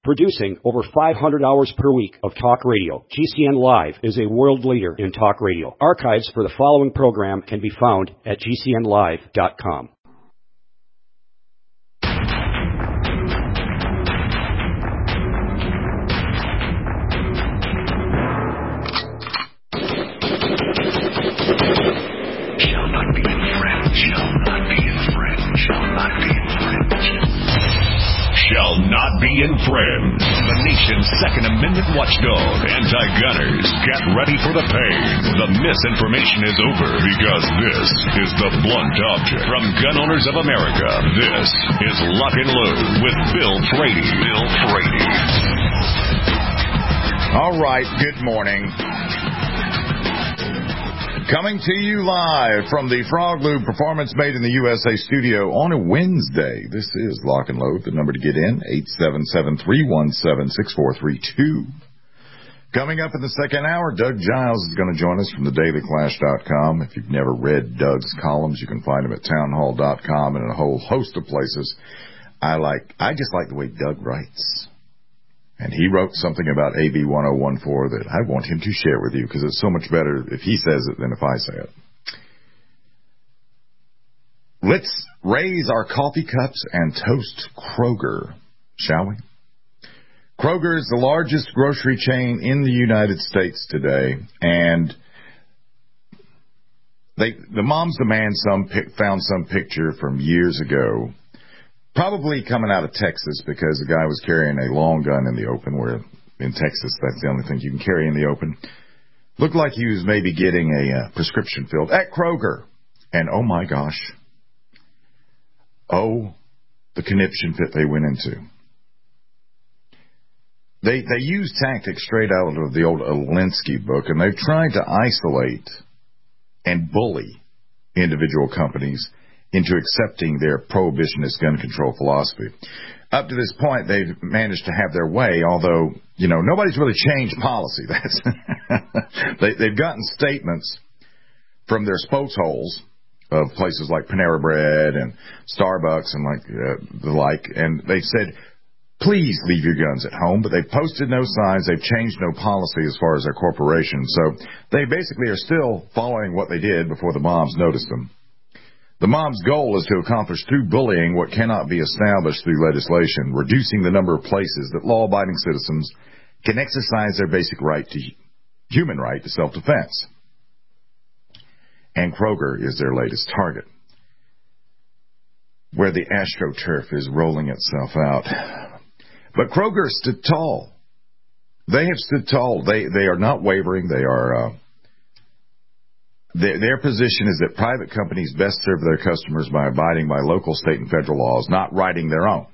Producing over 500 hours per week of talk radio, GCN Live is a world leader in talk radio. Archives for the following program can be found at gcnlive.com. Shall not be infringed. The nation's Second Amendment watchdog, anti-gunners, get ready for the pain. The misinformation is over because this is the blunt object. From Gun Owners of America, this is Lock and Load with Bill Frady. Bill Frady. All right, good morning. Coming to you live from the Frog Lube Performance Made in the USA studio on a Wednesday. This is Lock and Load. The number to get in, 877-317-6432. Coming up in the second hour, Doug Giles is going to join us from thedailyclash.com. If you've never read Doug's columns, you can find them at townhall.com and in a whole host of places. I just like the way Doug writes. And he wrote something about AB 1014 that I want him to share with you because it's so much better if he says it than if I say it. Let's raise our coffee cups and toast Kroger, shall we? Kroger is the largest grocery chain in the United States today, and the Moms Demand found some picture from years ago, probably coming out of Texas because the guy was carrying a long gun in the open, where in Texas that's the only thing you can carry in the open. Looked like he was maybe getting a prescription filled at Kroger. And oh my gosh. Oh, the conniption pit they went into. They use tactics straight out of the old Alinsky book, and they've tried to isolate and bully individual companies into accepting their prohibitionist gun control philosophy. Up to this point, they've managed to have their way, although, nobody's really changed policy. They've gotten statements from their spokesholes of places like Panera Bread and Starbucks and the like, and they said, please leave your guns at home, but they've posted no signs, they've changed no policy as far as their corporation, so they basically are still following what they did before the moms noticed them. The mom's goal is to accomplish through bullying what cannot be established through legislation, reducing the number of places that law-abiding citizens can exercise their basic human right to self-defense. And Kroger is their latest target, where the AstroTurf is rolling itself out. But Kroger stood tall. They have stood tall. They are not wavering. They are... Their position is that private companies best serve their customers by abiding by local, state, and federal laws, not writing their own.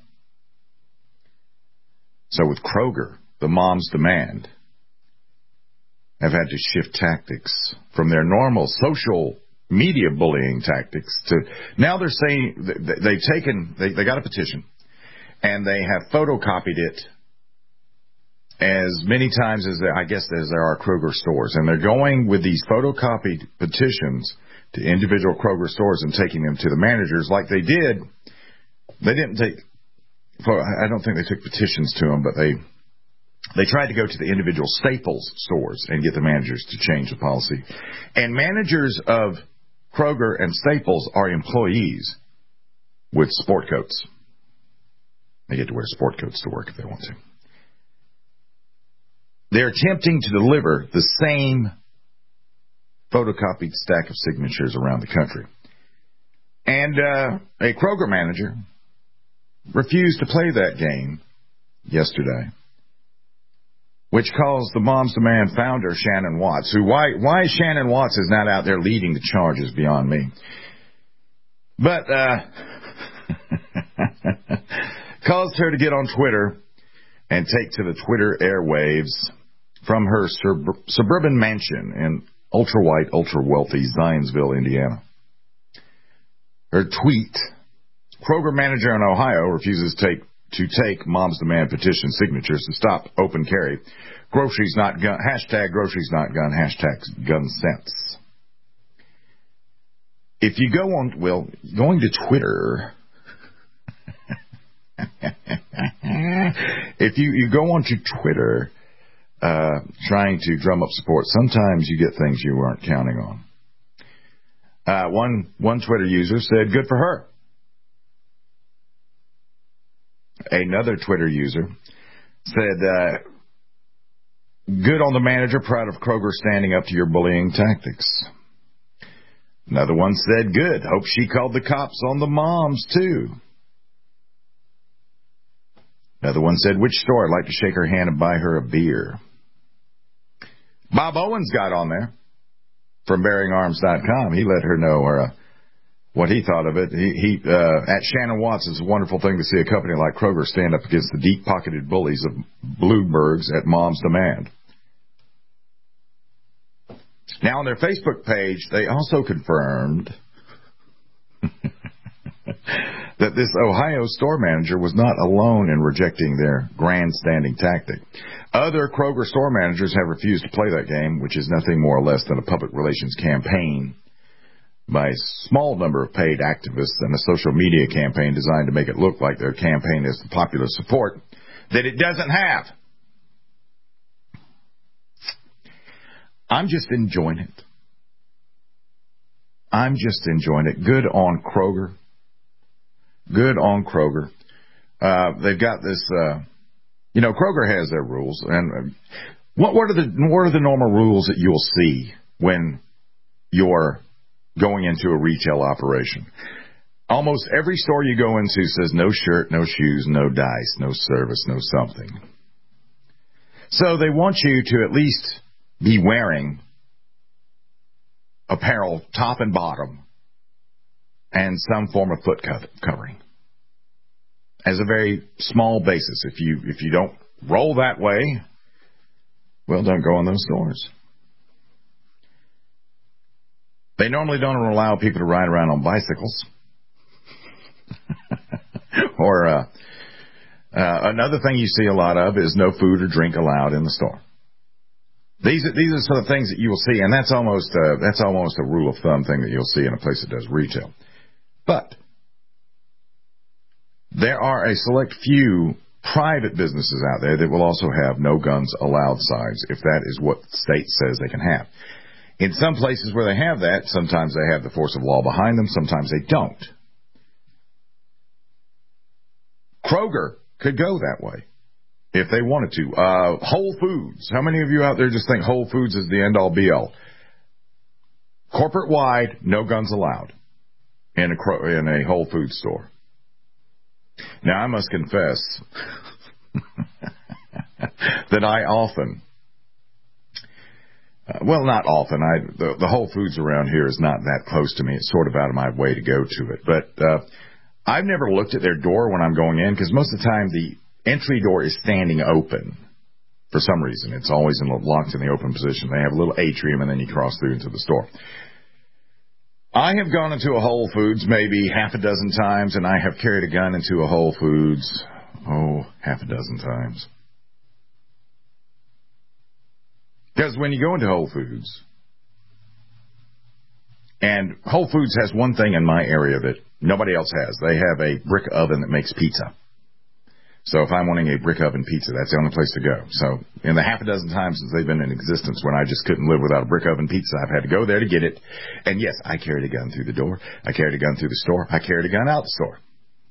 So with Kroger, the Moms Demand have had to shift tactics from their normal social media bullying tactics to now they're saying they got a petition and they have photocopied it as many times as there are Kroger stores. And they're going with these photocopied petitions to individual Kroger stores and taking them to the managers like they did. I don't think they took petitions to them, but they tried to go to the individual Staples stores and get the managers to change the policy. And managers of Kroger and Staples are employees with sport coats. They get to wear sport coats to work if they want to. They're attempting to deliver the same photocopied stack of signatures around the country. And a Kroger manager refused to play that game yesterday, which caused the Moms Demand founder, Shannon Watts, why Shannon Watts is not out there leading the charge is beyond me. But caused her to get on Twitter and take to the Twitter airwaves from her suburban mansion in ultra-white, ultra-wealthy Zionsville, Indiana. Her tweet, Kroger manager in Ohio refuses to take Moms Demand petition signatures to stop open carry. Groceries not gun, hashtag groceries not gun, hashtag gun sense. If you going to Twitter, If you go onto Twitter trying to drum up support, sometimes you get things you weren't counting on. One Twitter user said, good for her. Another Twitter user said, good on the manager, proud of Kroger standing up to your bullying tactics. Another one said, good, hope she called the cops on the moms, too. Another one said, which store? I'd like to shake her hand and buy her a beer. Bob Owens got on there from BearingArms.com. He let her know what he thought of it. At Shannon Watts, it's a wonderful thing to see a company like Kroger stand up against the deep-pocketed bullies of Bloomberg's at Mom's Demand. Now, on their Facebook page, they also confirmed that this Ohio store manager was not alone in rejecting their grandstanding tactic. Other Kroger store managers have refused to play that game, which is nothing more or less than a public relations campaign by a small number of paid activists and a social media campaign designed to make it look like their campaign has the popular support that it doesn't have. I'm just enjoying it. Good on Kroger. Good on Kroger. They've got this, Kroger has their rules. And what are the normal rules that you'll see when you're going into a retail operation? Almost every store you go into says no shirt, no shoes, no dice, no service, no something. So they want you to at least be wearing apparel, top and bottom, and some form of foot covering as a very small basis. If you don't roll that way, well, don't go in those stores. They normally don't allow people to ride around on bicycles. Or another thing you see a lot of is no food or drink allowed in the store. These are sort of things that you will see, and that's almost a rule of thumb thing that you'll see in a place that does retail. But there are a select few private businesses out there that will also have no guns allowed signs if that is what the state says they can have. In some places where they have that, sometimes they have the force of law behind them, sometimes they don't. Kroger could go that way if they wanted to. Whole Foods. How many of you out there just think Whole Foods is the end-all, be-all? Corporate-wide, no guns allowed in a Whole Foods store. Now, I must confess that I often, not often, the Whole Foods around here is not that close to me. It's sort of out of my way to go to it. But I've never looked at their door when I'm going in because most of the time the entry door is standing open for some reason. It's always locked in the open position. They have a little atrium, and then you cross through into the store. I have gone into a Whole Foods maybe half a dozen times, and I have carried a gun into a Whole Foods, half a dozen times. Because when you go into Whole Foods, and Whole Foods has one thing in my area that nobody else has. They have a brick oven that makes pizza. So if I'm wanting a brick oven pizza, that's the only place to go. So in the half a dozen times since they've been in existence when I just couldn't live without a brick oven pizza, I've had to go there to get it. And yes, I carried a gun through the door. I carried a gun through the store. I carried a gun out the store.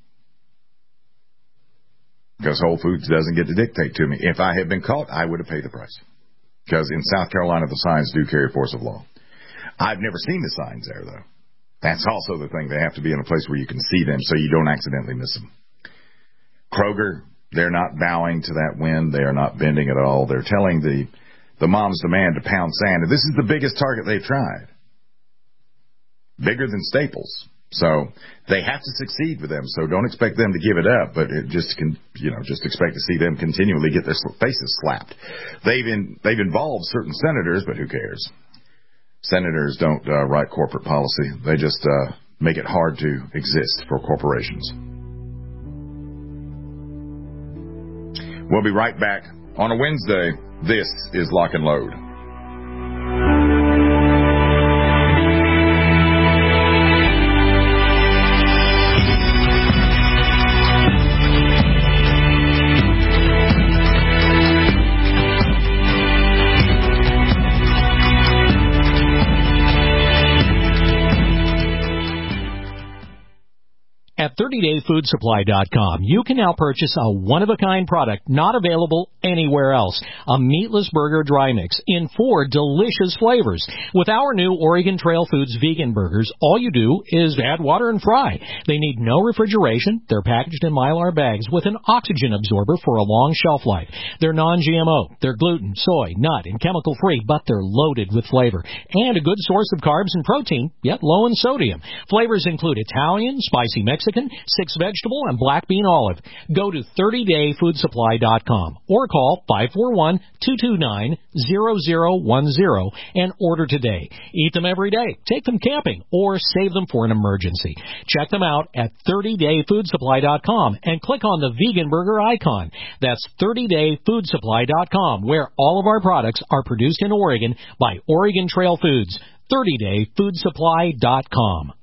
Because Whole Foods doesn't get to dictate to me. If I had been caught, I would have paid the price. Because in South Carolina, the signs do carry force of law. I've never seen the signs there, though. That's also the thing. They have to be in a place where you can see them so you don't accidentally miss them. Kroger, they're not bowing to that wind. They are not bending at all. They're telling the Mom's Demand to pound sand. And this is the biggest target they've tried. Bigger than Staples. So they have to succeed with them. So don't expect them to give it up, but just expect to see them continually get their faces slapped. They've involved certain senators, but who cares? Senators don't write corporate policy. They just make it hard to exist for corporations. We'll be right back on a Wednesday. This is Lock and Load. At 30dayfoodsupply.com, you can now purchase a one-of-a-kind product not available anywhere else. A meatless burger dry mix in 4 delicious flavors. With our new Oregon Trail Foods vegan burgers, all you do is add water and fry. They need no refrigeration. They're packaged in Mylar bags with an oxygen absorber for a long shelf life. They're non-GMO. They're gluten, soy, nut, and chemical-free, but they're loaded with flavor. And a good source of carbs and protein, yet low in sodium. Flavors include Italian, spicy Mexican, 6 vegetable, and black bean olive. Go to 30dayfoodsupply.com or call 541-229-0010 and order today. Eat them every day, take them camping, or save them for an emergency. Check them out at 30dayfoodsupply.com and click on the vegan burger icon. That's 30dayfoodsupply.com, where all of our products are produced in Oregon by Oregon Trail Foods. 30dayfoodsupply.com.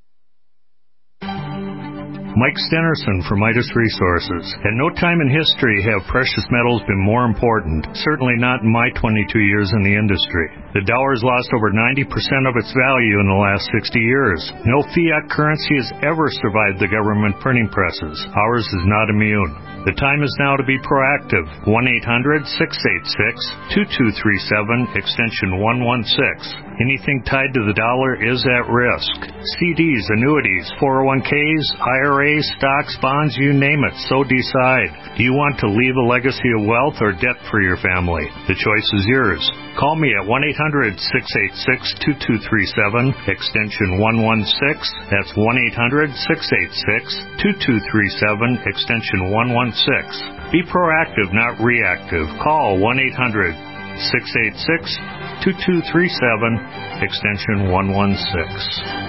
Mike Stenerson from Midas Resources. At no time in history have precious metals been more important, certainly not in my 22 years in the industry. The dollar has lost over 90% of its value in the last 60 years. No fiat currency has ever survived the government printing presses. Ours is not immune. The time is now to be proactive. 1-800-686-2237, extension 116. Anything tied to the dollar is at risk. CDs, annuities, 401ks, IRAs, stocks, bonds, you name it, so decide. Do you want to leave a legacy of wealth or debt for your family? The choice is yours. Call me at 1-800-686-2237, extension 116. That's 1-800-686-2237, extension 116. Be proactive, not reactive. Call 1-800-686-2237, extension 116.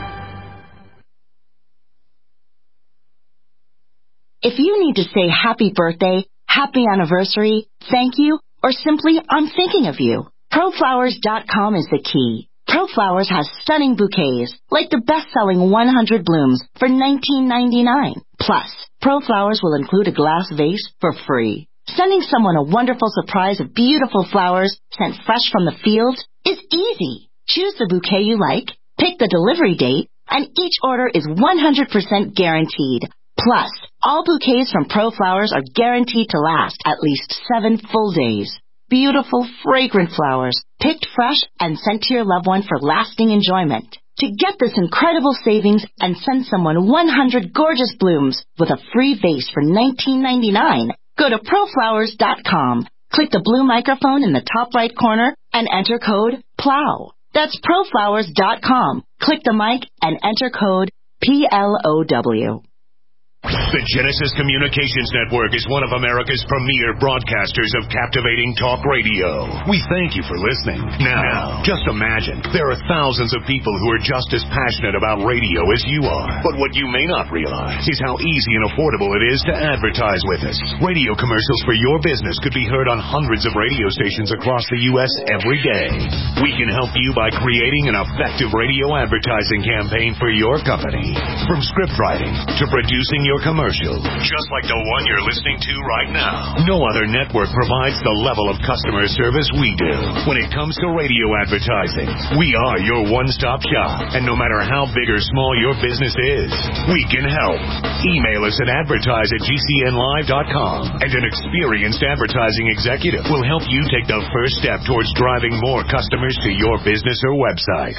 If you need to say happy birthday, happy anniversary, thank you, or simply I'm thinking of you, ProFlowers.com is the key. ProFlowers has stunning bouquets, like the best-selling 100 blooms for $19.99. Plus, ProFlowers will include a glass vase for free. Sending someone a wonderful surprise of beautiful flowers sent fresh from the field is easy. Choose the bouquet you like, pick the delivery date, and each order is 100% guaranteed. Plus, all bouquets from ProFlowers are guaranteed to last at least 7 full days. Beautiful, fragrant flowers, picked fresh and sent to your loved one for lasting enjoyment. To get this incredible savings and send someone 100 gorgeous blooms with a free vase for $19.99, go to ProFlowers.com. Click the blue microphone in the top right corner and enter code PLOW. That's ProFlowers.com. Click the mic and enter code PLOW. The Genesis Communications Network is one of America's premier broadcasters of captivating talk radio. We thank you for listening. Now, just imagine, there are thousands of people who are just as passionate about radio as you are. But what you may not realize is how easy and affordable it is to advertise with us. Radio commercials for your business could be heard on hundreds of radio stations across the U.S. every day. We can help you by creating an effective radio advertising campaign for your company. From script writing to producing your commercial, just like the one you're listening to right now. No other network provides the level of customer service we do. When it comes to radio advertising, we are your one-stop shop. And no matter how big or small your business is, we can help. Email us at advertise@gcnlive.com, and an experienced advertising executive will help you take the first step towards driving more customers to your business or website.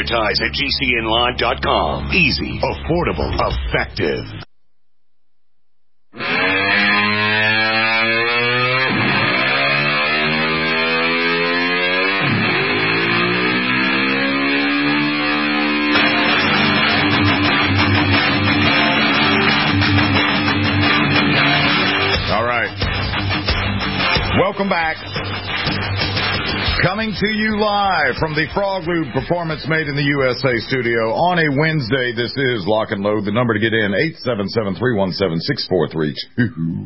Advertise@gcnlive.com. Easy, affordable, effective. All right. Welcome back. Coming to you live from the Frog Lube Performance Made in the USA studio on a Wednesday. This is Lock and Load. The number to get in, 877-317-6432.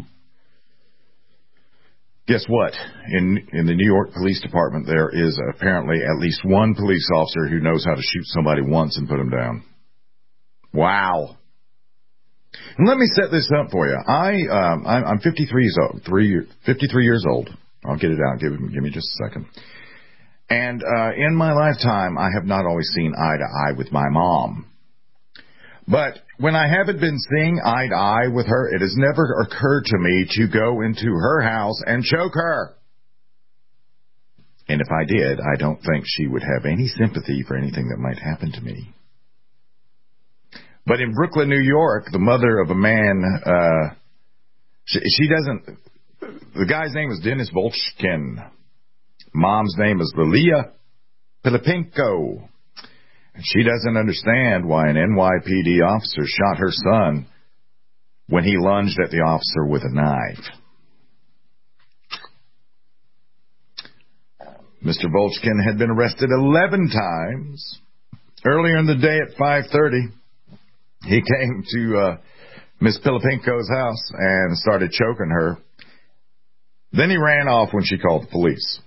Guess what? In the New York Police Department, there is apparently at least one police officer who knows how to shoot somebody once and put them down. Wow. And let me set this up for you. I'm 53 years old. I'll get it out. Give me just a second. And in my lifetime, I have not always seen eye to eye with my mom. But when I haven't been seeing eye to eye with her, it has never occurred to me to go into her house and choke her. And if I did, I don't think she would have any sympathy for anything that might happen to me. But in Brooklyn, New York, the mother of a man, she doesn't, the guy's name is Dennis Volchkin. Mom's name is Lilia Pilipenko. And she doesn't understand why an NYPD officer shot her son when he lunged at the officer with a knife. Mr. Volchkin had been arrested 11 times. Earlier in the day at 5:30, he came to Miss Pilipenko's house and started choking her. Then he ran off when she called the police.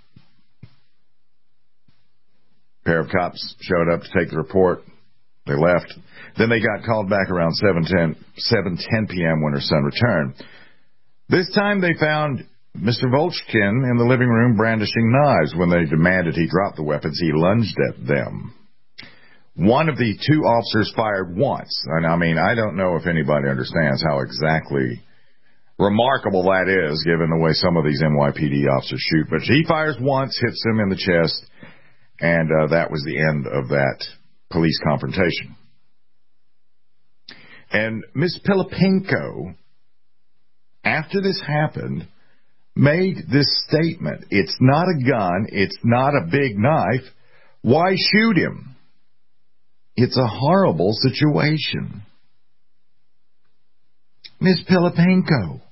A pair of cops showed up to take the report. They left. Then they got called back around 7:10 p.m. when her son returned. This time they found Mr. Volchkin in the living room brandishing knives. When they demanded he drop the weapons, he lunged at them. One of the two officers fired once. And I mean, I don't know if anybody understands how exactly remarkable that is, given the way some of these NYPD officers shoot. But he fires once, hits him in the chest, and that was the end of that police confrontation. And Miss Pilipenko, after this happened, made this statement: it's not a gun, it's not a big knife, why shoot him? It's a horrible situation. Miss Pilipenko,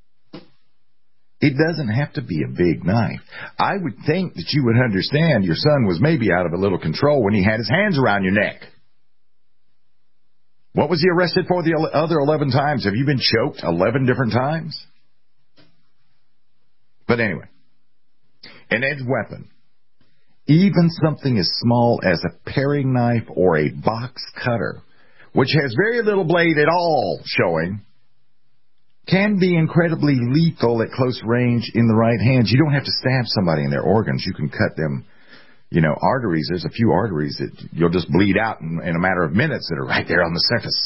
it doesn't have to be a big knife. I would think that you would understand your son was maybe out of a little control when he had his hands around your neck. What was he arrested for the other 11 times? Have you been choked 11 different times? But anyway, an edged weapon, even something as small as a paring knife or a box cutter, which has very little blade at all showing, can be incredibly lethal at close range in the right hands. You don't have to stab somebody in their organs. You can cut them, arteries. There's a few arteries that you'll just bleed out in a matter of minutes that are right there on the surface.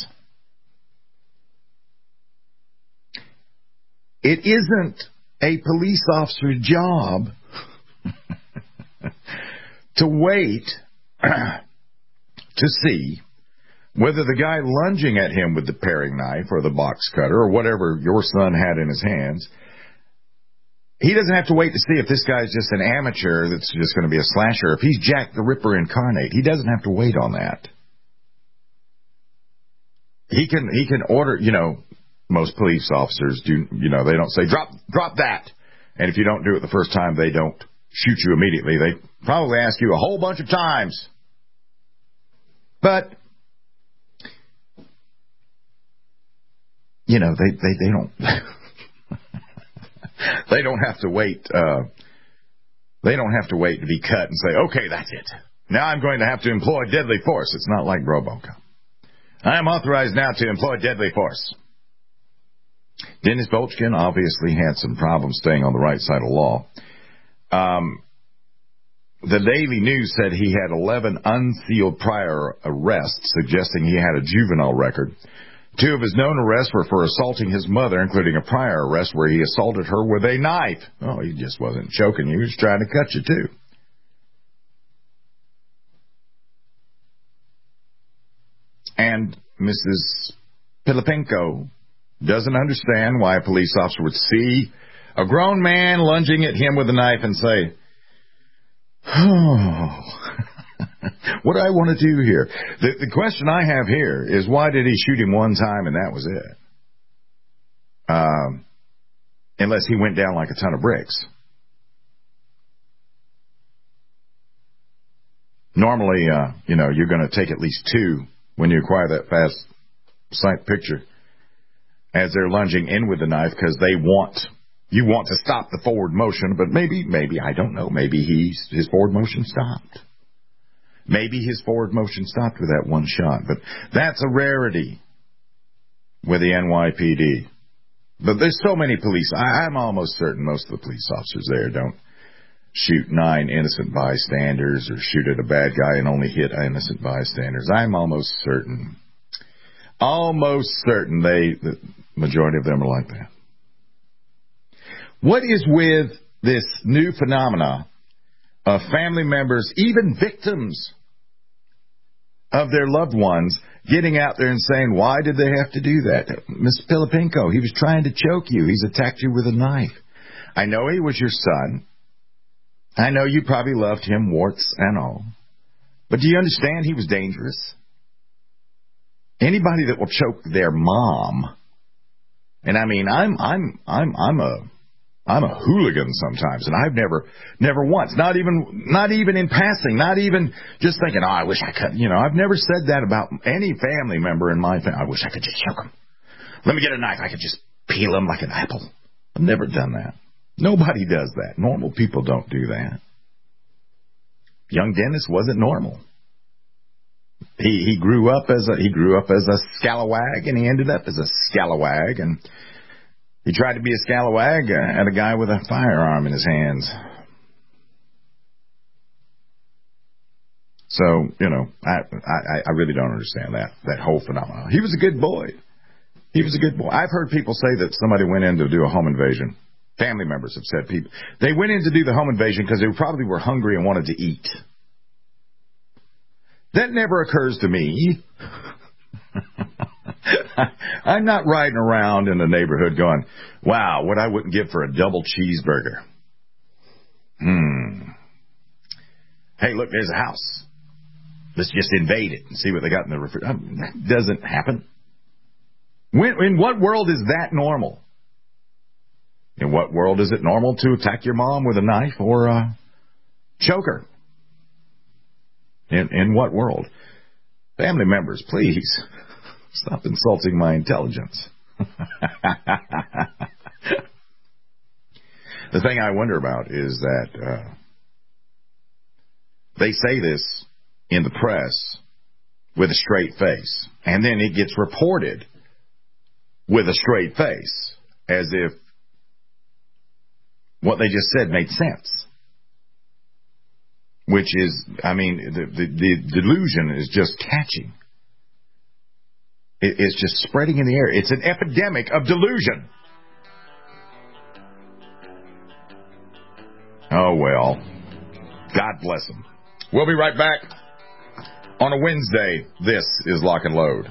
It isn't a police officer's job to wait to see whether the guy lunging at him with the paring knife or the box cutter or whatever your son had in his hands, he doesn't have to wait to see if this guy's just an amateur that's just going to be a slasher. If he's Jack the Ripper incarnate, he doesn't have to wait on that. He can order, most police officers do, they don't say, drop that. And if you don't do it the first time, they don't shoot you immediately. They probably ask you a whole bunch of times. But, they don't, they don't have to wait, they don't have to wait to be cut and say, okay, that's it. Now I'm going to have to employ deadly force. It's not like RoboCop. I am authorized now to employ deadly force. Dennis Volchkin obviously had some problems staying on the right side of law. The Daily News said he had 11 unsealed prior arrests, suggesting he had a juvenile record. 2 of his known arrests were for assaulting his mother, including a prior arrest where he assaulted her with a knife. Oh, he just wasn't choking you. He was trying to cut you, too. And Mrs. Pilipenko doesn't understand why a police officer would see a grown man lunging at him with a knife and say, oh, what do I want to do here? The question I have here is, why did he shoot him one time and that was it? Unless he went down like a ton of bricks. Normally, you're going to take at least 2 when you acquire that fast sight picture as they're lunging in with the knife, because you want to stop the forward motion, but maybe, I don't know, maybe his forward motion stopped. Maybe his forward motion stopped with that one shot, but that's a rarity with the NYPD. But there's so many police, I'm almost certain most of the police officers there don't shoot 9 innocent bystanders or shoot at a bad guy and only hit innocent bystanders. I'm almost certain. Almost certain the majority of them are like that. What is with this new phenomena of family members, even victims of their loved ones, getting out there and saying, why did they have to do that? Miss Filipinko, he was trying to choke you. He's attacked you with a knife. I know he was your son. I know you probably loved him, warts and all. But do you understand he was dangerous? Anybody that will choke their mom, and I mean, I'm a hooligan sometimes, and I've never once, not even in passing, not even just thinking, I wish I could, I've never said that about any family member in my family. I wish I could just choke him. Let me get a knife. I could just peel him like an apple. I've never done that. Nobody does that. Normal people don't do that. Young Dennis wasn't normal. He grew up as a scalawag, and he ended up as a scalawag, and he tried to be a scalawag at a guy with a firearm in his hands. So, I really don't understand that whole phenomenon. He was a good boy. I've heard people say that somebody went in to do a home invasion. Family members have said they went in to do the home invasion because they probably were hungry and wanted to eat. That never occurs to me. I'm not riding around in the neighborhood going, wow, what I wouldn't give for a double cheeseburger. Hey, look, there's a house. Let's just invade it and see what they got in the refrigerator. That doesn't happen. In what world is that normal? In what world is it normal to attack your mom with a knife or choke her? In what world? Family members, please stop insulting my intelligence. The thing I wonder about is that they say this in the press with a straight face, and then it gets reported with a straight face, as if what they just said made sense. Which is, the delusion is just catching. It's just spreading in the air. It's an epidemic of delusion. Oh, well. God bless them. We'll be right back on a Wednesday. This is Lock and Load.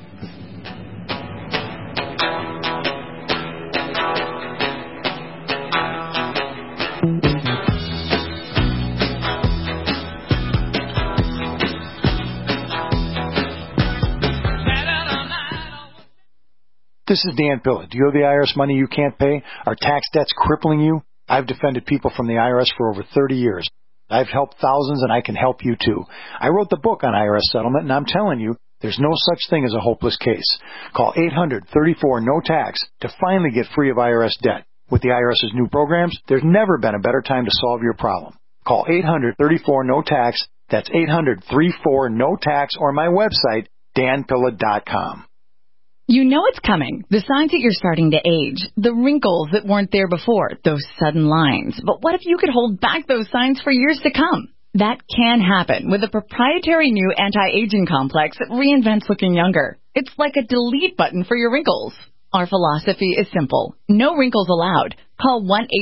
This is Dan Pilla. Do you owe the IRS money you can't pay? Are tax debts crippling you? I've defended people from the IRS for over 30 years. I've helped thousands, and I can help you too. I wrote the book on IRS settlement, and I'm telling you, there's no such thing as a hopeless case. Call 800-34-NO-TAX to finally get free of IRS debt. With the IRS's new programs, there's never been a better time to solve your problem. Call 800-34-NO-TAX. That's 800-34-NO-TAX, or my website, danpilla.com. You know it's coming. The signs that you're starting to age. The wrinkles that weren't there before. Those sudden lines. But what if you could hold back those signs for years to come? That can happen with a proprietary new anti-aging complex that reinvents looking younger. It's like a delete button for your wrinkles. Our philosophy is simple. No wrinkles allowed. Call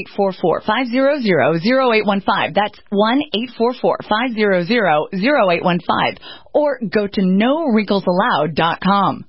1-844-500-0815. That's 1-844-500-0815. Or go to NoWrinklesAllowed.com.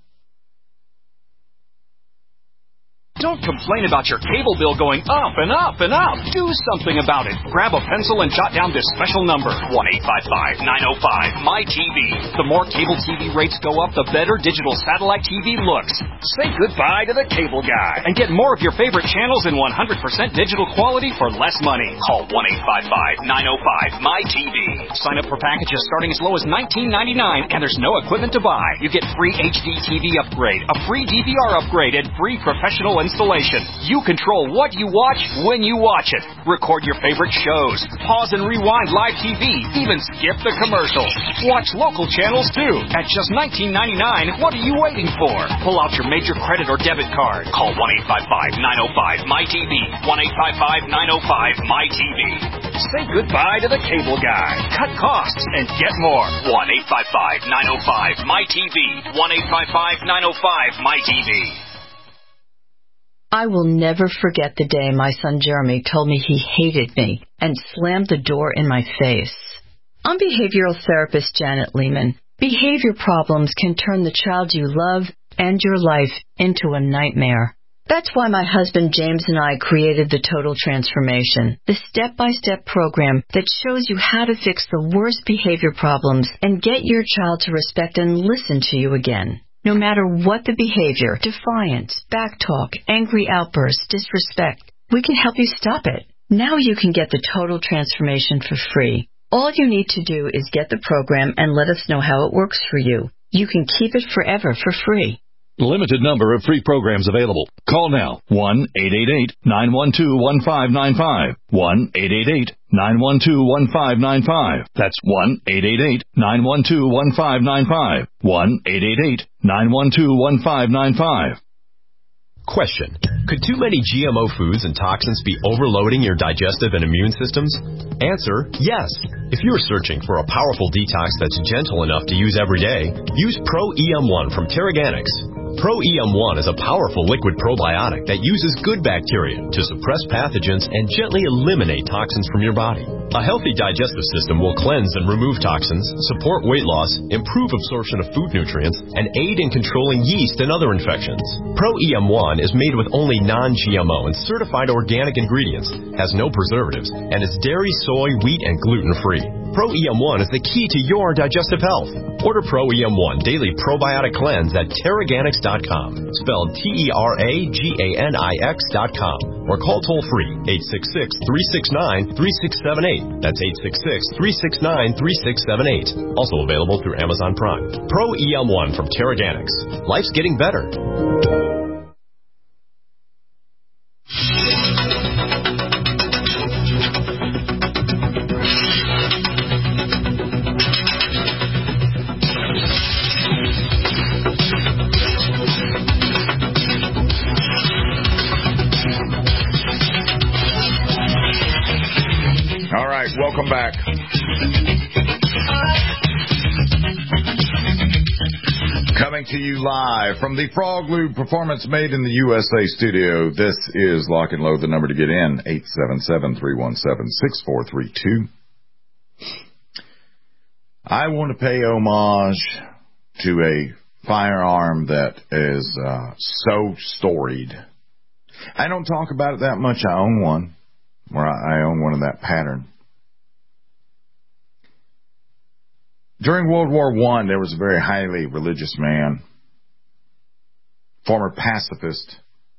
Don't complain about your cable bill going up and up and up. Do something about it. Grab a pencil and jot down this special number, 1-855-905-MY-TV. The more cable TV rates go up, the better digital satellite TV looks. Say goodbye to the cable guy and get more of your favorite channels in 100% digital quality for less money. Call 1-855-905-MY-TV. Sign up for packages starting as low as $19.99, and there's no equipment to buy. You get free HD TV upgrade, a free DVR upgrade, and free professional and installation. You control what you watch when you watch it. Record your favorite shows. Pause and rewind live TV. Even skip the commercials. Watch local channels too. At just $19.99, what are you waiting for? Pull out your major credit or debit card. Call 1-855-905-MyTV. 1-855-905-MyTV. Say goodbye to the cable guy. Cut costs and get more. 1-855-905-MyTV. 1-855-905-MyTV. I will never forget the day my son Jeremy told me he hated me and slammed the door in my face. I'm behavioral therapist Janet Lehman. Behavior problems can turn the child you love and your life into a nightmare. That's why my husband James and I created the Total Transformation, the step-by-step program that shows you how to fix the worst behavior problems and get your child to respect and listen to you again. No matter what the behavior, defiance, backtalk, angry outbursts, disrespect, we can help you stop it. Now you can get the Total Transformation for free. All you need to do is get the program and let us know how it works for you. You can keep it forever for free. Limited number of free programs available. Call now. 1-888-912-1595. 1-888-912-1595. That's 1-888-912-1595. 1-888-912-1595. Question. Could too many GMO foods and toxins be overloading your digestive and immune systems? Answer, yes. If you're searching for a powerful detox that's gentle enough to use every day, use Pro-EM1 from Terraganics. Pro-EM1 is a powerful liquid probiotic that uses good bacteria to suppress pathogens and gently eliminate toxins from your body. A healthy digestive system will cleanse and remove toxins, support weight loss, improve absorption of food nutrients, and aid in controlling yeast and other infections. Pro-EM1 is made with only non-GMO and certified organic ingredients, has no preservatives, and is dairy, soy, wheat, and gluten-free. Pro-EM1 is the key to your digestive health. Order Pro-EM1 Daily Probiotic Cleanse at Terraganics.com, spelled Terraganix.com, or call toll-free 866-369-3678. That's 866-369-3678. Also available through Amazon Prime. Pro-EM1 from Terraganics. Life's getting better. Welcome back. Coming to you live from the Frog Lube Performance Made in the USA studio. This is Lock and Load. The number to get in, 877-317-6432. I want to pay homage to a firearm that is so storied. I don't talk about it that much. I own one, or I own one of that pattern. During World War I, there was a very highly religious man, former pacifist,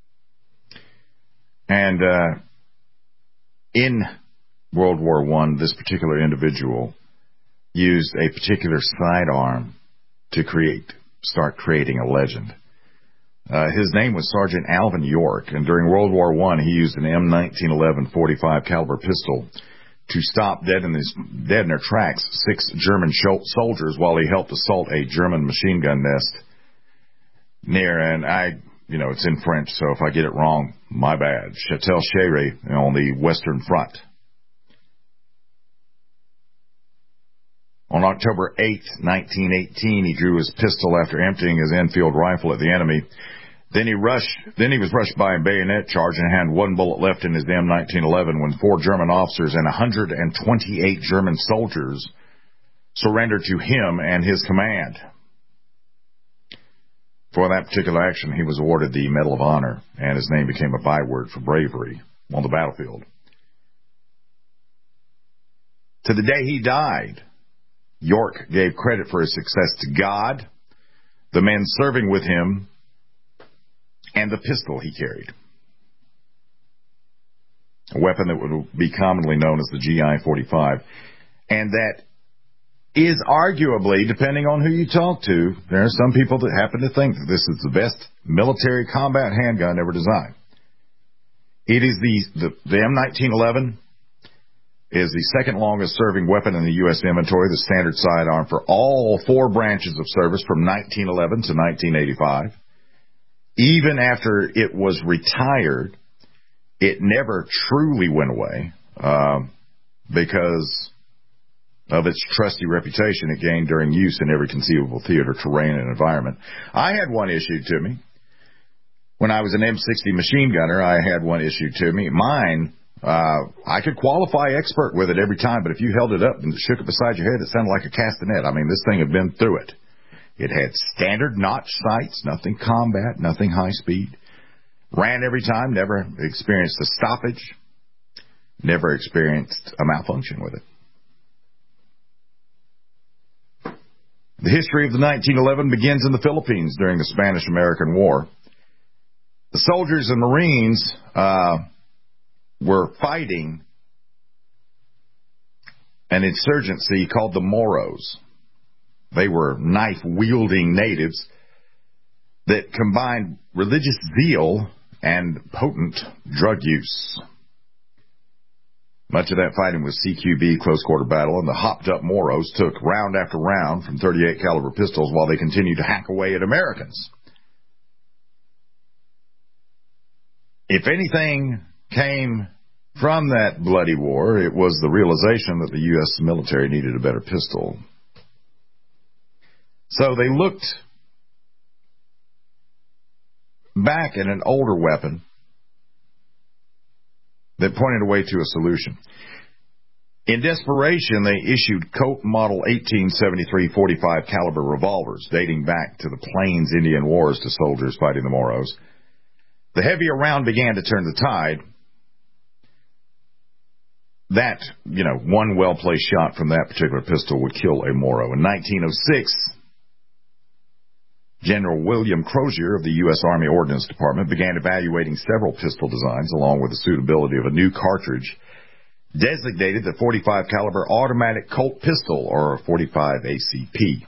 and in World War I, this particular individual used a particular sidearm to start creating a legend. His name was Sergeant Alvin York, and during World War I, he used an M1911 .45 caliber pistol to stop dead in their tracks 6 German soldiers while he helped assault a German machine gun nest near, and it's in French, so if I get it wrong, my bad, Châtel-Chéry on the Western Front. On October 8, 1918, he drew his pistol after emptying his Enfield rifle at the enemy. Then he was rushed by a bayonet charge and had one bullet left in his M1911 when 4 German officers and 128 German soldiers surrendered to him and his command. For that particular action, he was awarded the Medal of Honor, and his name became a byword for bravery on the battlefield. To the day he died, York gave credit for his success to God, the men serving with him, and the pistol he carried. A weapon that would be commonly known as the GI-45. And that is arguably, depending on who you talk to, there are some people that happen to think that this is the best military combat handgun ever designed. It is the M1911 is the second longest serving weapon in the U.S. inventory, the standard sidearm for all four branches of service from 1911 to 1985. Even after it was retired, it never truly went away because of its trusty reputation it gained during use in every conceivable theater, terrain, and environment. I had one issued to me. When I was an M60 machine gunner, I had one issued to me. Mine, I could qualify expert with it every time, but if you held it up and shook it beside your head, it sounded like a castanet. I mean, this thing had been through it. It had standard notch sights, nothing combat, nothing high speed. Ran every time, never experienced a stoppage, never experienced a malfunction with it. The history of the 1911 begins in the Philippines during the Spanish-American War. The soldiers and Marines were fighting an insurgency called the Moros. They were knife-wielding natives that combined religious zeal and potent drug use. Much of that fighting was CQB, close-quarter battle, and the hopped-up Moros took round after round from .38 caliber pistols while they continued to hack away at Americans. If anything came from that bloody war, it was the realization that the U.S. military needed a better pistol. So they looked back at an older weapon that pointed a way to a solution. In desperation, they issued Colt Model 1873 .45 caliber revolvers dating back to the Plains Indian Wars to soldiers fighting the Moros. The heavier round began to turn the tide. That, one well-placed shot from that particular pistol would kill a Moro. In 1906, General William Crozier of the U.S. Army Ordnance Department began evaluating several pistol designs along with the suitability of a new cartridge designated the .45 caliber automatic Colt pistol, or 45 ACP.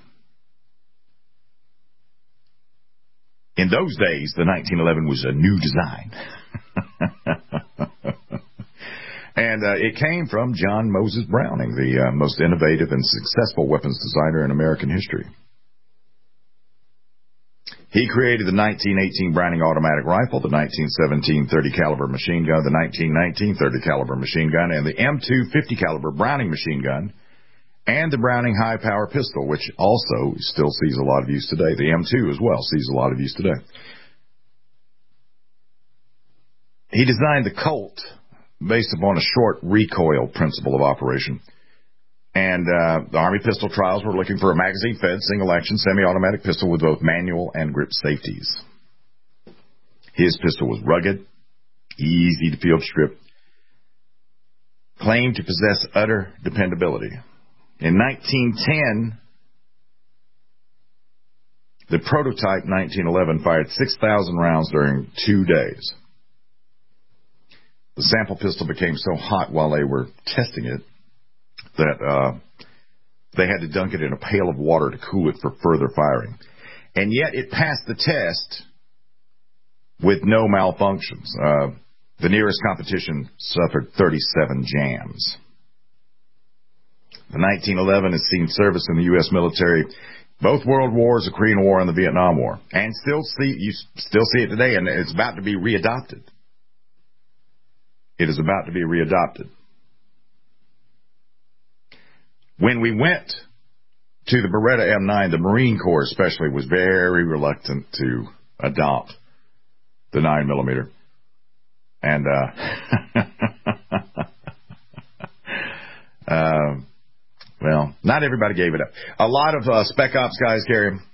In those days, the 1911 was a new design. And it came from John Moses Browning, the most innovative and successful weapons designer in American history. He created the 1918 Browning automatic rifle, the 1917 30 caliber machine gun, the 1919 30 caliber machine gun, and the M2 50 caliber Browning machine gun, and the Browning high-power pistol, which also still sees a lot of use today. The M2 as well sees a lot of use today. He designed the Colt based upon a short recoil principle of operation. And the Army pistol trials were looking for a magazine-fed, single-action, semi-automatic pistol with both manual and grip safeties. His pistol was rugged, easy to field strip, claimed to possess utter dependability. In 1910, the prototype 1911 fired 6,000 rounds during 2 days. The sample pistol became so hot while they were testing it that they had to dunk it in a pail of water to cool it for further firing. And yet it passed the test with no malfunctions. The nearest competition suffered 37 jams. The 1911 has seen service in the U.S. military, both World Wars, the Korean War and the Vietnam War. And you still see it today, and it's about to be readopted. It is about to be readopted. When we went to the Beretta M9, the Marine Corps especially was very reluctant to adopt the 9mm. And well, not everybody gave it up. A lot of Spec Ops guys carry them.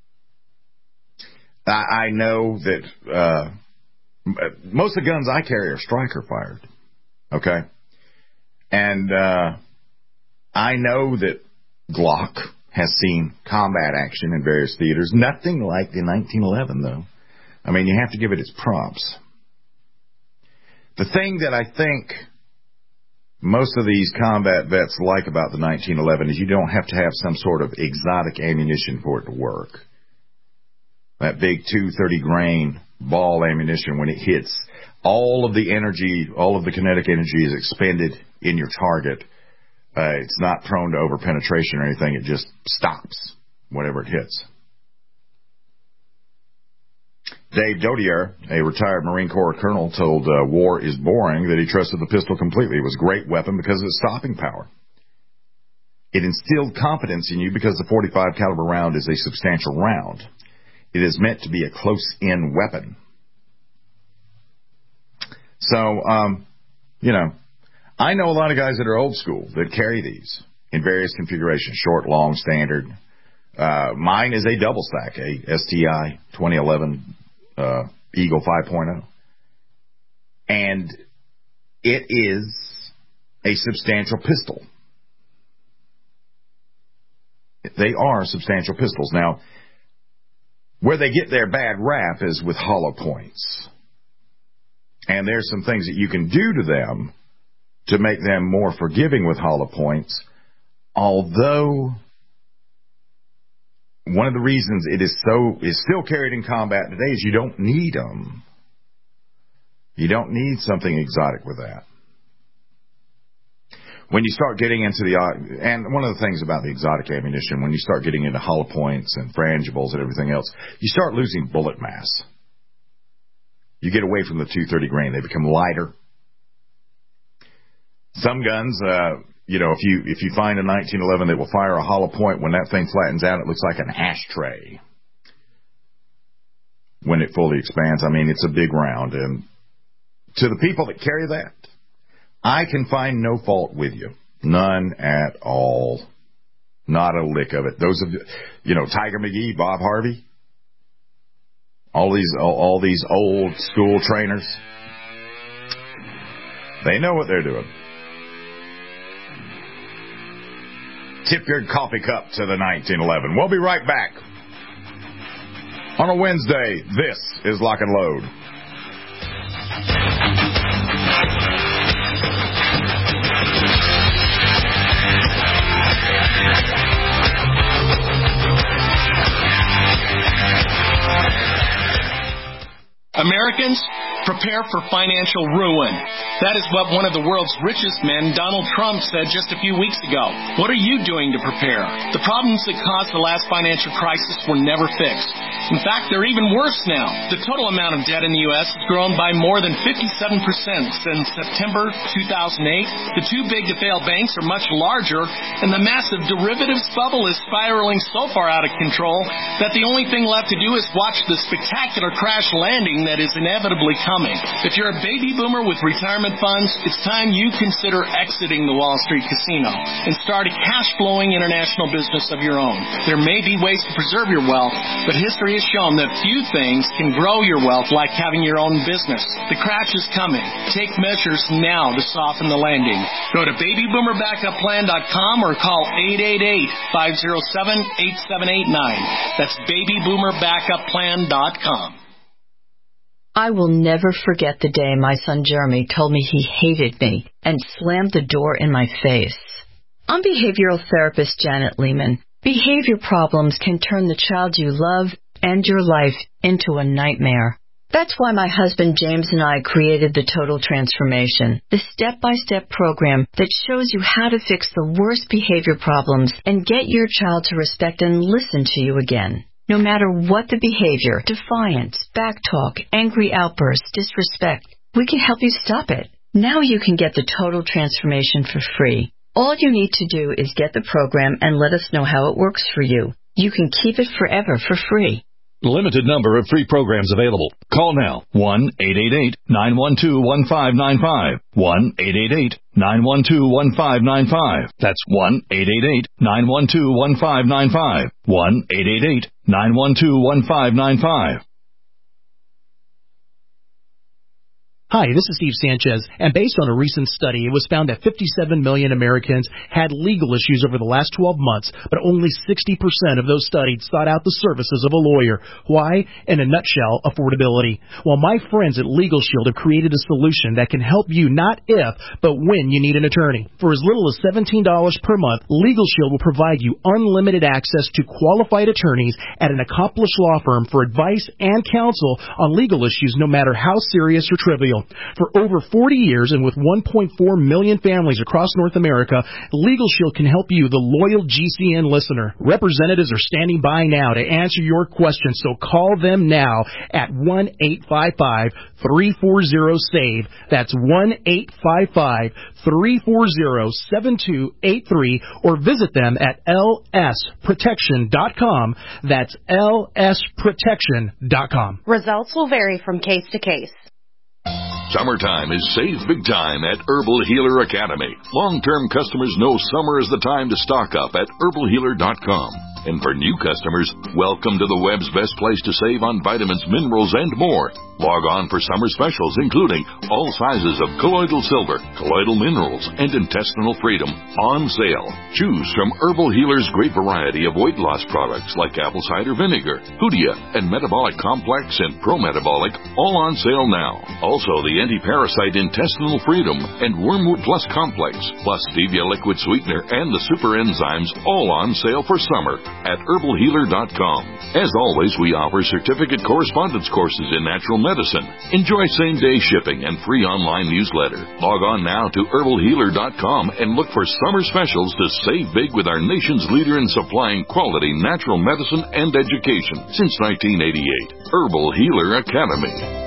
I know that most of the guns I carry are striker fired. Okay? And I know that Glock has seen combat action in various theaters. Nothing like the 1911, though. I mean, you have to give it its props. The thing that I think most of these combat vets like about the 1911 is you don't have to have some sort of exotic ammunition for it to work. That big 230 grain ball ammunition, when it hits, all of the energy, all of the kinetic energy is expended in your target. It's not prone to over-penetration or anything. It just stops whenever it hits. Dave Dodier, a retired Marine Corps colonel, told War is Boring that he trusted the pistol completely. It was a great weapon because of its stopping power. It instilled confidence in you because the .45 caliber round is a substantial round. It is meant to be a close-in weapon. So, I know a lot of guys that are old school that carry these in various configurations, short, long, standard. Mine is a double stack, a STI 2011 Eagle 5.0. And it is a substantial pistol. They are substantial pistols. Now, where they get their bad rap is with hollow points. And there's some things that you can do to them to make them more forgiving with hollow points, although one of the reasons it is still carried in combat today is you don't need them. You don't need something exotic with that. When you start getting into and one of the things about the exotic ammunition, when you start getting into hollow points and frangibles and everything else, you start losing bullet mass. You get away from the 230 grain. They become lighter. Some guns, if you find a 1911 that will fire a hollow point, when that thing flattens out, it looks like an ashtray. When it fully expands, it's a big round. And to the people that carry that, I can find no fault with you. None at all. Not a lick of it. Those of Tiger McGee, Bob Harvey, all these old school trainers, they know what they're doing. Tip your coffee cup to the 1911. We'll be right back. On a Wednesday, this is Lock and Load. Americans, prepare for financial ruin. That is what one of the world's richest men, Donald Trump, said just a few weeks ago. What are you doing to prepare? The problems that caused the last financial crisis were never fixed. In fact, they're even worse now. The total amount of debt in the U.S. has grown by more than 57% since September 2008. The too big to fail banks are much larger, and the massive derivatives bubble is spiraling so far out of control that the only thing left to do is watch the spectacular crash landing that is inevitably coming. If you're a baby boomer with retirement funds, it's time you consider exiting the Wall Street casino and start a cash-flowing international business of your own. There may be ways to preserve your wealth, but history has shown that few things can grow your wealth like having your own business. The crash is coming. Take measures now to soften the landing. Go to babyboomerbackupplan.com or call 888-507-8789. That's babyboomerbackupplan.com. I will never forget the day my son Jeremy told me he hated me and slammed the door in my face. I'm behavioral therapist Janet Lehman. Behavior problems can turn the child you love and your life into a nightmare. That's why my husband James and I created the Total Transformation, the step-by-step program that shows you how to fix the worst behavior problems and get your child to respect and listen to you again. No matter what the behavior, defiance, backtalk, angry outbursts, disrespect, we can help you stop it. Now you can get the Total Transformation for free. All you need to do is get the program and let us know how it works for you. You can keep it forever for free. Limited number of free programs available. Call now. 1-888-912-1595. 1-888-912-1595. That's 1-888-912-1595. 1-888-912-1595. Hi, this is Steve Sanchez, and based on a recent study, it was found that 57 million Americans had legal issues over the last 12 months, but only 60% of those studied sought out the services of a lawyer. Why? In a nutshell, affordability. Well, my friends at Legal Shield have created a solution that can help you not if, but when you need an attorney. For as little as $17 per month, Legal Shield will provide you unlimited access to qualified attorneys at an accomplished law firm for advice and counsel on legal issues, no matter how serious or trivial. For over 40 years and with 1.4 million families across North America, Legal Shield can help you, the loyal GCN listener. Representatives are standing by now to answer your questions, so call them now at 1-855-340-SAVE. That's 1-855-340-7283, or visit them at lsprotection.com. That's lsprotection.com. Results will vary from case to case. Summertime is save big time at Herbal Healer Academy. Long-term customers know summer is the time to stock up at herbalhealer.com. And for new customers, welcome to the web's best place to save on vitamins, minerals, and more. Log on for summer specials, including all sizes of colloidal silver, colloidal minerals, and intestinal freedom on sale. Choose from Herbal Healer's great variety of weight loss products like apple cider vinegar, Hoodia, and Metabolic Complex and Pro-Metabolic, all on sale now. Also, the anti-parasite intestinal freedom and Wormwood Plus Complex, plus Stevia liquid sweetener and the super enzymes, all on sale for summer at herbalhealer.com. As always, we offer certificate correspondence courses in natural medicine. Enjoy same-day shipping and free online newsletter. Log on now to herbalhealer.com and look for summer specials to save big with our nation's leader in supplying quality natural medicine and education since 1988. Herbal Healer Academy.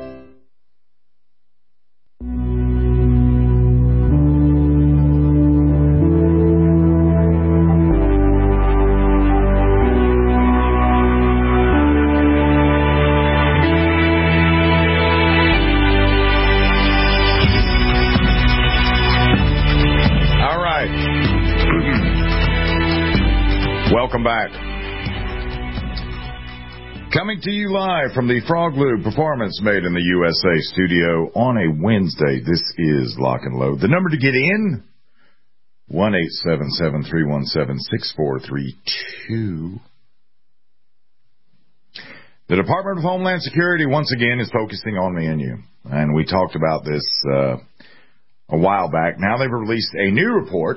Welcome back. Coming to you live from the Frog Lube Performance Made in the USA studio on a Wednesday. This is Lock and Load. The number to get in, 1-877-317-6432. The Department of Homeland Security, once again, is focusing on me and you. And we talked about this a while back. Now they've released a new report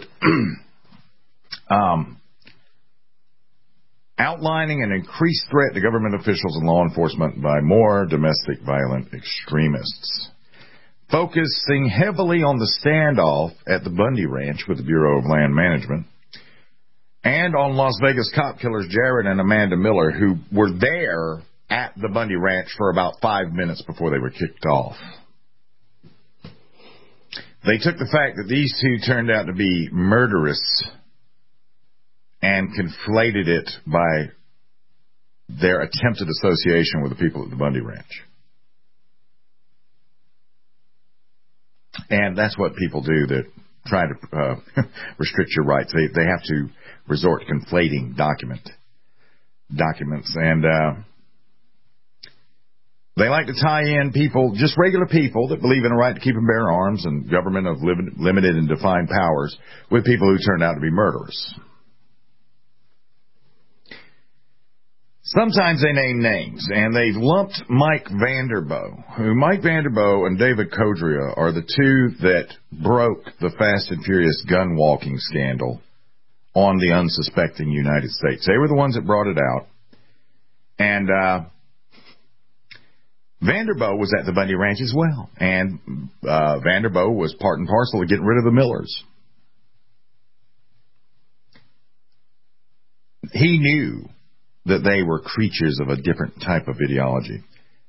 outlining an increased threat to government officials and law enforcement by more domestic violent extremists. Focusing heavily on the standoff at the Bundy Ranch with the Bureau of Land Management and on Las Vegas cop killers Jared and Amanda Miller, who were there at the Bundy Ranch for about 5 minutes before they were kicked off. They took the fact that these two turned out to be murderous and conflated it by their attempted association with the people at the Bundy Ranch. And that's what people do that try to restrict your rights. They have to resort to conflating documents. And they like to tie in people, just regular people that believe in a right to keep and bear arms and government of limited and defined powers, with people who turned out to be murderers. Sometimes they name names, and they've lumped Mike Vanderboe, Mike Vanderboe and David Codrea are the two that broke the Fast and Furious gun walking scandal on the unsuspecting United States. They were the ones that brought it out. And Vanderboe was at the Bundy Ranch as well. And Vanderboe was part and parcel of getting rid of the Millers. He knew that they were creatures of a different type of ideology.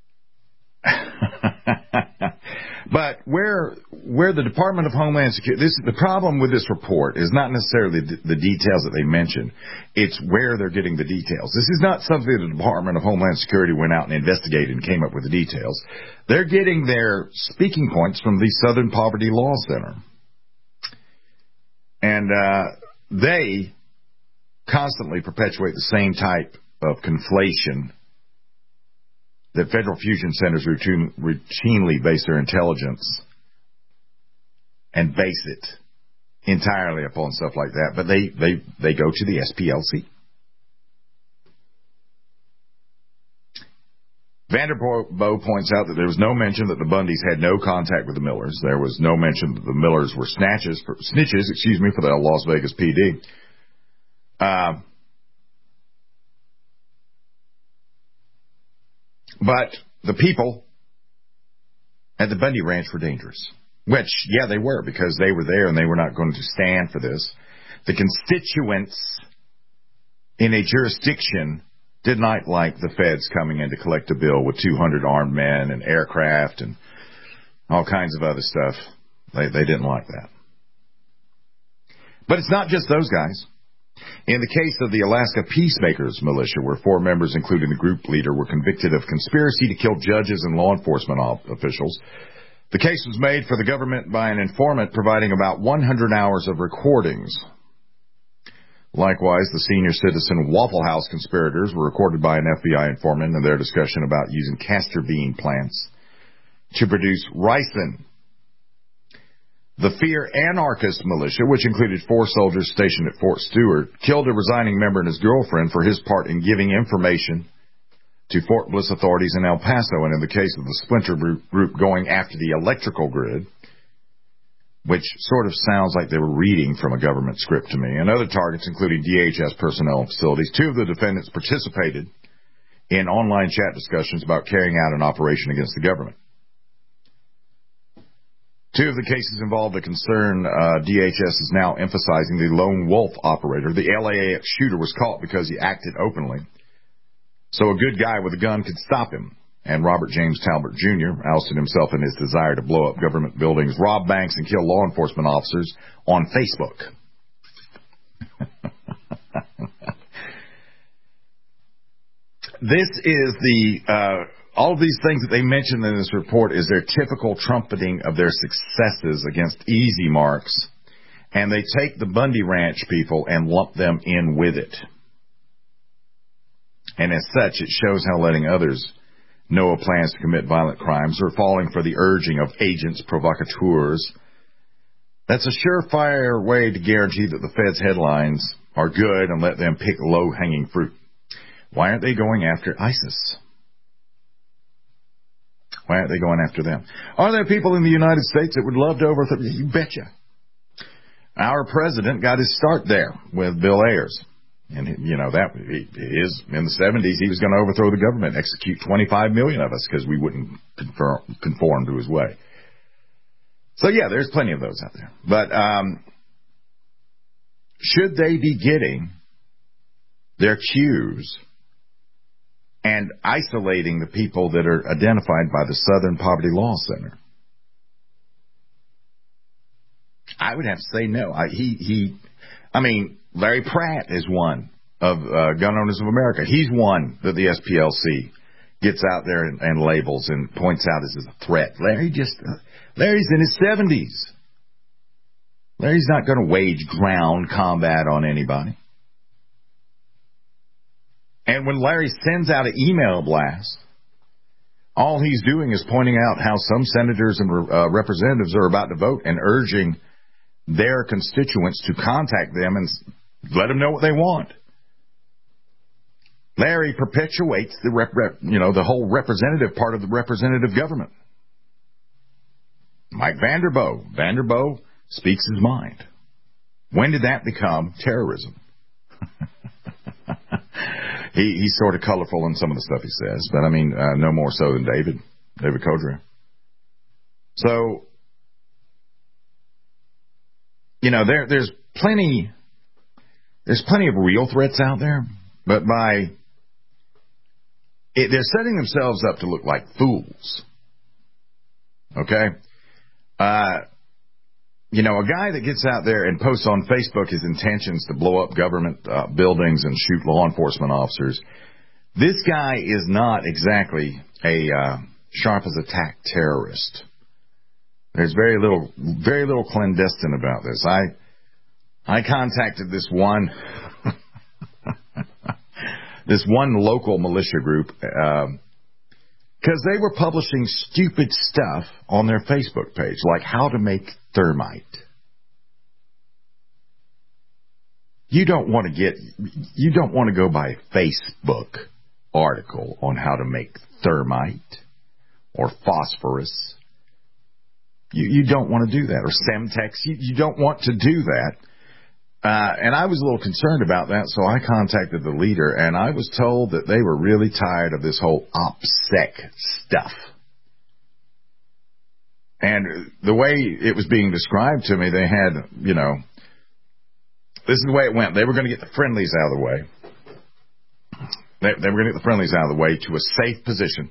But where the Department of Homeland Security, the problem with this report is not necessarily the details that they mention. It's where they're getting the details. This is not something the Department of Homeland Security went out and investigated and came up with the details. They're getting their speaking points from the Southern Poverty Law Center. And they constantly perpetuate the same type of conflation that federal fusion centers routinely base their intelligence and base it entirely upon stuff like that. But they go to the SPLC. Vanderboe points out that there was no mention that the Bundys had no contact with the Millers. There was no mention that the Millers were snitches, for the Las Vegas PD. But the people at the Bundy Ranch were dangerous. Which, yeah, they were, because they were there and they were not going to stand for this. The constituents in a jurisdiction did not like the feds coming in to collect a bill with 200 armed men and aircraft and all kinds of other stuff. They didn't like that. But it's not just those guys. In the case of the Alaska Peacemakers militia, where 4 members, including the group leader, were convicted of conspiracy to kill judges and law enforcement officials, the case was made for the government by an informant providing about 100 hours of recordings. Likewise, the senior citizen Waffle House conspirators were recorded by an FBI informant in their discussion about using castor bean plants to produce ricin. The Fear Anarchist militia, which included 4 soldiers stationed at Fort Stewart, killed a resigning member and his girlfriend for his part in giving information to Fort Bliss authorities in El Paso, and in the case of the splinter group going after the electrical grid, which sort of sounds like they were reading from a government script to me, and other targets, including DHS personnel and facilities. 2 of the defendants participated in online chat discussions about carrying out an operation against the government. 2 of the cases involved a concern DHS is now emphasizing the lone wolf operator. The LAX shooter was caught because he acted openly, so a good guy with a gun could stop him. And Robert James Talbert Jr. ousted himself in his desire to blow up government buildings, rob banks, and kill law enforcement officers on Facebook. This is all of these things that they mentioned in this report is their typical trumpeting of their successes against easy marks, and they take the Bundy Ranch people and lump them in with it. And as such, it shows how letting others know of plans to commit violent crimes or falling for the urging of agents provocateurs. That's a surefire way to guarantee that the Fed's headlines are good and let them pick low-hanging fruit. Why aren't they going after ISIS? Why aren't they going after them? Are there people in the United States that would love to overthrow? You betcha. Our president got his start there with Bill Ayers. And, that is in the 70s, he was going to overthrow the government, execute 25 million of us because we wouldn't conform to his way. So, yeah, there's plenty of those out there. But should they be getting their cues and isolating the people that are identified by the Southern Poverty Law Center? I would have to say no. Larry Pratt is one of Gun Owners of America. He's one that the SPLC gets out there and labels and points out as a threat. Larry's in his 70s. Larry's not going to wage ground combat on anybody. And when Larry sends out an email blast, all he's doing is pointing out how some senators and representatives are about to vote and urging their constituents to contact them and let them know what they want. Larry perpetuates the whole representative part of the representative government. Mike Vanderboe speaks his mind. When did that become terrorism? He's sort of colorful in some of the stuff he says, but no more so than David Codrea. So, there's plenty of real threats out there, but they're setting themselves up to look like fools. Okay? A guy that gets out there and posts on Facebook his intentions to blow up government buildings and shoot law enforcement officers, this guy is not exactly a sharp as a tack terrorist. There's very little clandestine about this. I contacted this one local militia group Because they were publishing stupid stuff on their Facebook page, like how to make thermite. You don't want to go by a Facebook article on how to make thermite or phosphorus. You don't want to do that. Or Semtex. You don't want to do that. And I was a little concerned about that, so I contacted the leader, and I was told that they were really tired of this whole OPSEC stuff. And the way it was being described to me, they had, this is the way it went. They were going to get the friendlies out of the way. They were going to get the friendlies out of the way to a safe position,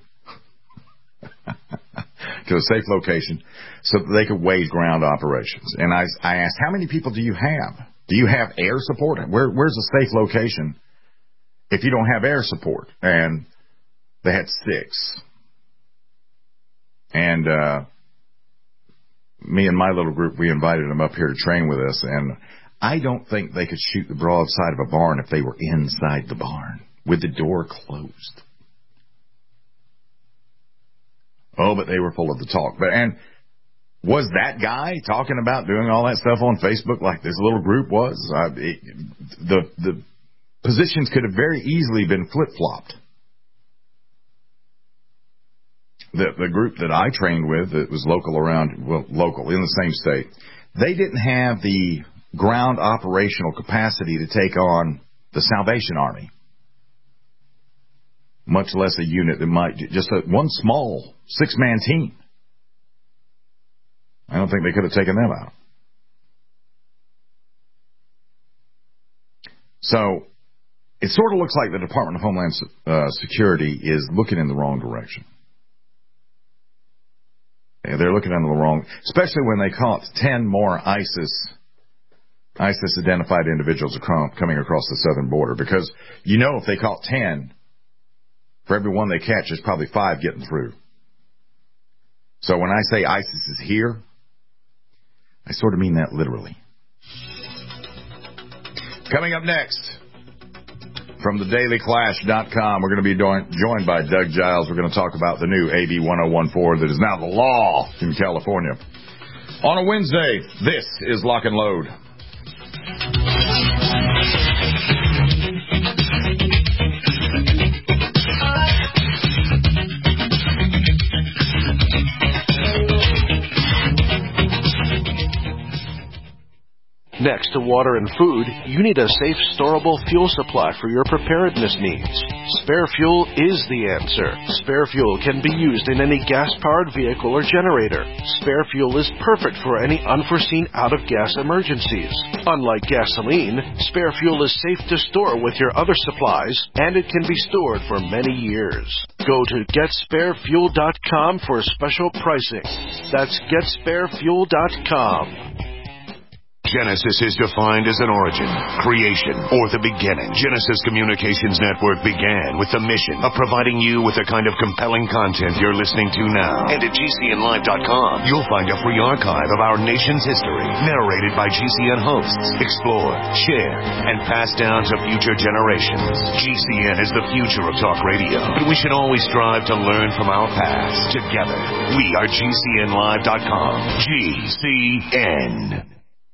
to a safe location, so that they could wage ground operations. And I asked, how many people do you have? Do you have air support? Where's a safe location if you don't have air support? And they had 6. And me and my little group, we invited them up here to train with us. And I don't think they could shoot the broadside of a barn if they were inside the barn with the door closed. Oh, but they were full of the talk. And was that guy talking about doing all that stuff on Facebook like this little group was? The positions could have very easily been flip-flopped. The group that I trained with, that was local in the same state, they didn't have the ground operational capacity to take on the Salvation Army, much less a unit that might, just one small 6-man team. I don't think they could have taken them out. So it sort of looks like the Department of Homeland Security is looking in the wrong direction. They're looking in the wrong, especially when they caught 10 more ISIS-identified individuals coming across the southern border. Because, if they caught 10, for every one they catch, there's probably 5 getting through. So when I say ISIS is here, I sort of mean that literally. Coming up next, from thedailyclash.com, we're going to be joined by Doug Giles. We're going to talk about the new AB 1014 that is now the law in California. On a Wednesday, this is Lock and Load. Next to water and food, you need a safe, storable fuel supply for your preparedness needs. Spare Fuel is the answer. Spare Fuel can be used in any gas-powered vehicle or generator. Spare Fuel is perfect for any unforeseen out-of-gas emergencies. Unlike gasoline, Spare Fuel is safe to store with your other supplies, and it can be stored for many years. Go to GetSpareFuel.com for special pricing. That's GetSpareFuel.com. Genesis is defined as an origin, creation, or the beginning. Genesis Communications Network began with the mission of providing you with the kind of compelling content you're listening to now. And at GCNlive.com, you'll find a free archive of our nation's history, narrated by GCN hosts, explored, shared, and passed down to future generations. GCN is the future of talk radio, but we should always strive to learn from our past. Together, we are GCNlive.com. GCN.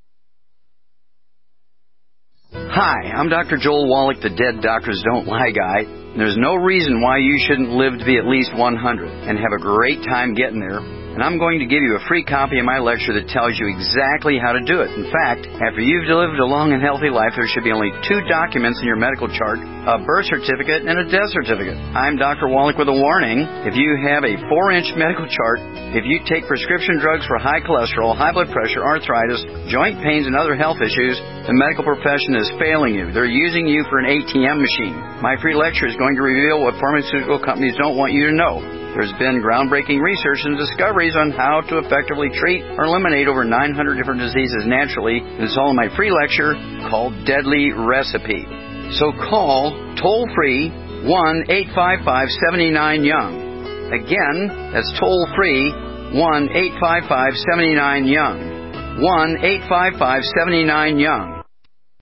Hi, I'm Dr. Joel Wallach, the Dead Doctors Don't Lie guy. There's no reason why you shouldn't live to be at least 100 and have a great time getting there. And I'm going to give you a free copy of my lecture that tells you exactly how to do it. In fact, after you've lived a long and healthy life, there should be only 2 documents in your medical chart, a birth certificate and a death certificate. I'm Dr. Wallach with a warning. If you have a 4-inch medical chart, if you take prescription drugs for high cholesterol, high blood pressure, arthritis, joint pains, and other health issues, the medical profession is failing you. They're using you for an ATM machine. My free lecture is going to reveal what pharmaceutical companies don't want you to know. There's been groundbreaking research and discoveries on how to effectively treat or eliminate over 900 different diseases naturally. It's all in my free lecture called Deadly Recipe. So call toll-free 1-855-79-YOUNG. Again, that's toll-free 1-855-79-YOUNG. 1-855-79-YOUNG.